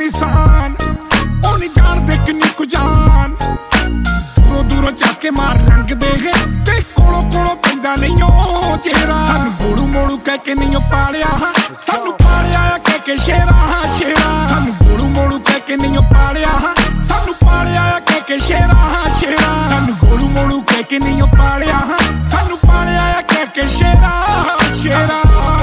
निशान ओ नहीं जानते किन्नी कु जान दूरों दूरों जाके मार लंघ दे ते कोलों कोलों पैंदा नहीं ओ चेहरा सानू गोड़ू मोड़ू कह के नहीं पालिया सानू पालिया कह के शेरा शेरा सानू गोड़ू मोड़ू कह के नहीं पालिया सानू पालिया कह के शेरा शेरा सानू गोड़ू मोड़ू कह के नहीं पालिया सानू पालिया कह के शेरा शेरा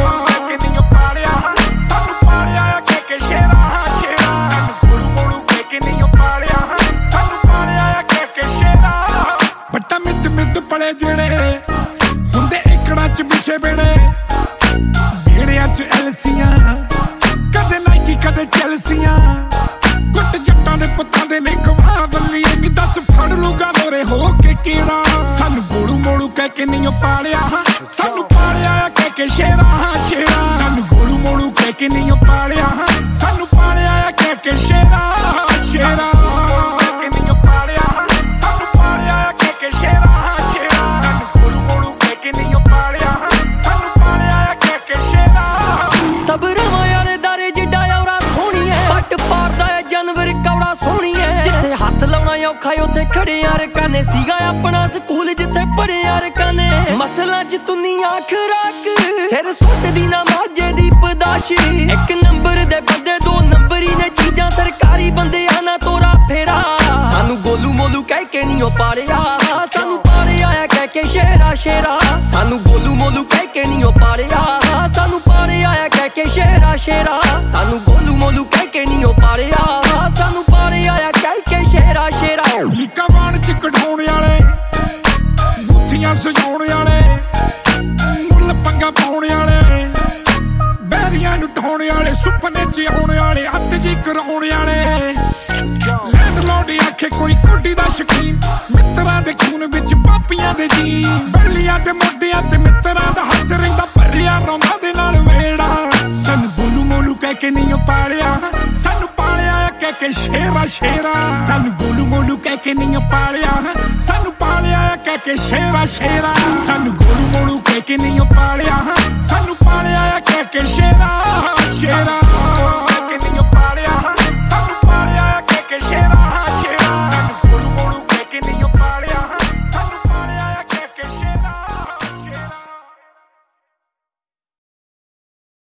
पड़े जेड़े हुंदे एकड़ा च बिछे बेड़े बेड़ियां च एलसियां कदे नाइकी कदे चेल्सियां गुट जट्टां दे पुत्तां दे नहीं गवा वल्ली नी दस फड़ लूगा मोरे हो के केड़ा सानू गोड़ू मोड़ू कह के नहीं पालिया सानू पालिया कह के शेरा शेरा सानू गोड़ू मोड़ू कह के नहीं पालिया सानू पालिया कह के शेरा शेरा औखा उथे खड़े यार काने सीगा अपना स्कूल जिथे पढ़े यार काने मसला च दुनिया खराक सिर सुट दी ना माजे दी पदाशी एक नंबर दे बंदे दो नंबरी ने चीजां सरकारी बंदे आना तोरा फेरा सानू गोलू मोलू कह के नहीं पालिया सानू पालिया कह के शेरा शेरा सानू गोलू मोलू कह के नहीं पालिया सानू पालिया कह के शेरा शेरा सानू गोलू मोलू कह के नहीं पालिया सानू पालिया कह के शेरा शेरा लीका बाण च कढाउण वाले बुੱਥੀਆਂ सजाउण वाले मुੱਲ पंगा पाउण वाले ਬਹਿਰੀਆਂ ਨੂੰ ਢਾਉਣ ਵਾਲੇ ਸੁਪਨੇ ਚ ਆਉਣ ਵਾਲੇ ਹੱਥ ਜੀ ਕਰਾਉਣ ਵਾਲੇ ਲੈਂਡਲੋਰਡ ਆਖੇ ਕੋਈ ਕੋਡੀ ਦਾ ਸ਼ਕੀਨ ਮਿੱਤਰਾਂ ਦੇ ਖੂਨ ਵਿੱਚ ਪਾਪੀਆਂ ਦੇ ਜੀ ਬੱਲੀਆਂ ਤੇ ਮੋਢਿਆਂ ਤੇ ਮਿੱਤਰਾਂ ਦਾ ਹੱਥ ਰਹਿੰਦਾ ਭਰਿਆ ਰੌਂਦਾ ਦੇ ਨਾਲ ਵੇੜਾ ਸਾਨੂੰ ਬੋਲੂ ਮੋਲੂ ਕਹਿ ਕੇ ਨਹੀਂ ਪਾਲਿਆ ਸਾਨੂੰ ਪਾਲਿਆ ਕਹਿ ਕੇ ਸ਼ੇਰਾ ਸ਼ੇਰਾ ਸਾਨੂੰ ਗੋਲੂ ਮੋਲੂ ਕਹਿ ਕੇ ਨਹੀਂ ਪਾਲਿਆ ਸਾਨੂੰ ਪਾਲਿਆ ਕਹਿ ਕੇ ਸ਼ੇਰਾ ਸ਼ੇਰਾ ਸਾਨੂੰ ਗੋਲੂ ਮੋਲੂ ਕਹਿ ਕੇ ਨਹੀਂ ਪਾਲਿਆ ਸਾਨੂੰ ਪਾਲਿਆ ਕਹਿ ਕੇ ਸ਼ੇਰਾ ਸ਼ੇਰਾ